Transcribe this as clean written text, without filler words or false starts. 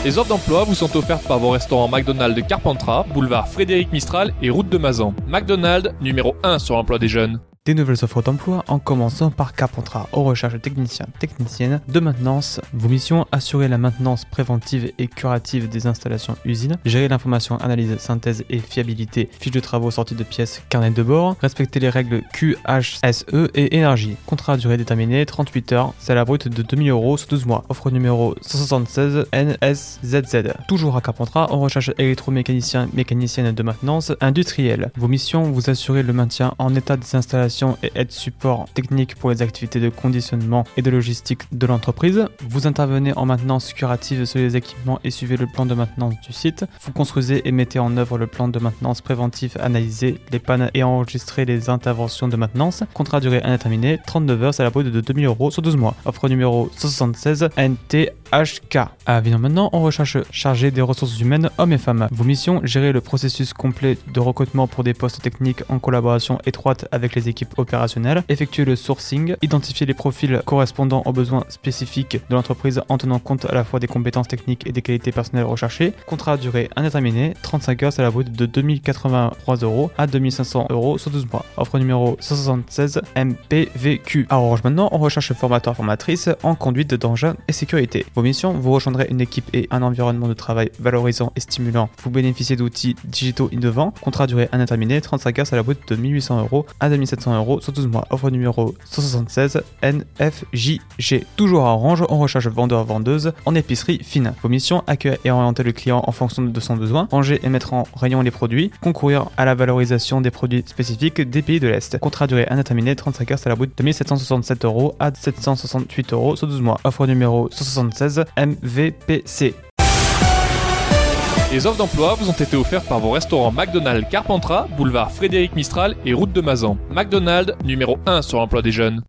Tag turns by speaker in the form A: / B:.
A: Les offres d'emploi vous sont offertes par vos restaurants McDonald's de Carpentras, boulevard Frédéric Mistral et route de Mazan. McDonald's, numéro 1 sur l'emploi des jeunes.
B: Des nouvelles offres d'emploi en commençant par Carpentras, aux recherches techniciennes de maintenance. Vos missions: assurer la maintenance préventive et curative des installations usines, gérer l'information, analyse, synthèse et fiabilité, fiches de travaux, sorties de pièces, carnet de bord, respecter les règles QHSE et énergie. Contrat à durée déterminée, 38 heures, salaire brut de 2000 € sur 12 mois. Offre numéro 176 NSZZ. Toujours à Carpentras, on recherche mécanicienne de maintenance industrielle. Vos missions: vous assurer le maintien en état des installations et être support technique pour les activités de conditionnement et de logistique de l'entreprise. Vous intervenez en maintenance curative sur les équipements et suivez le plan de maintenance du site. Vous construisez et mettez en œuvre le plan de maintenance préventif, analysez les pannes et enregistrez les interventions de maintenance. Contrat à durée indéterminée, 39 heures, salaire brut de 2000 € sur 12 mois. Offre numéro 176 NTHK. À Avignon maintenant, on recherche chargé des ressources humaines, hommes et femmes. Vos missions: gérer le processus complet de recrutement pour des postes techniques en collaboration étroite avec les équipes opérationnelles, effectuer le sourcing, identifier les profils correspondant aux besoins spécifiques de l'entreprise en tenant compte à la fois des compétences techniques et des qualités personnelles recherchées. Contrat à durée indéterminée, 35 heures, salaire brut de 2083 € à 2500 € sur 12 mois. Offre numéro 176 MPVQ. À Orange maintenant, on recherche formateur-formatrice en conduite d'engins et sécurité. Vos missions: vous rejoindrez une équipe et un environnement de travail valorisant et stimulant. Vous bénéficiez d'outils digitaux innovants. Contrat à durée indéterminée, 35 heures, salaire brut de 1800 € à 2700 € sur 12 mois. Offre numéro 176 NFJG. Toujours à Orange, on recherche vendeur-vendeuse en épicerie fine. Vos missions: accueillir et orienter le client en fonction de son besoin, ranger et mettre en rayon les produits, concourir à la valorisation des produits spécifiques des pays de l'Est. Contrat à durée indéterminée, 35 heures, salaire brut de 1767 € à 768 € sur 12 mois. Offre numéro 176 MVPC.
A: Les offres d'emploi vous ont été offertes par vos restaurants McDonald's Carpentras, boulevard Frédéric Mistral et route de Mazan. McDonald's, numéro 1 sur l'emploi des jeunes.